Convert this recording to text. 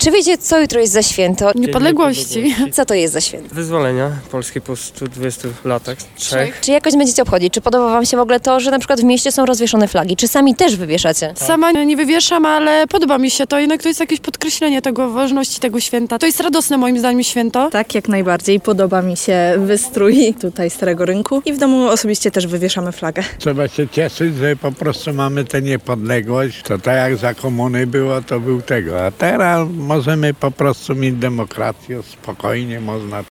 Czy wiecie, co jutro jest za święto? Niepodległości. Co to jest za święto? Wyzwolenia Polski po 120 latach, trzech. Czy jakoś będziecie obchodzić? Czy podoba wam się w ogóle to, że na przykład w mieście są rozwieszone flagi? Czy sami też wywieszacie? Sama nie wywieszam, ale podoba mi się to. Jednak to jest jakieś podkreślenie tego ważności tego święta. To jest radosne moim zdaniem święto. Tak, jak najbardziej. Podoba mi się wystrój tutaj Starego Rynku i w domu osobiście też wywieszamy flagę. Trzeba się cieszyć, że po prostu mamy tę niepodległość. To tak jak za komuny było, to był tego. A teraz możemy po prostu mieć demokrację, spokojnie można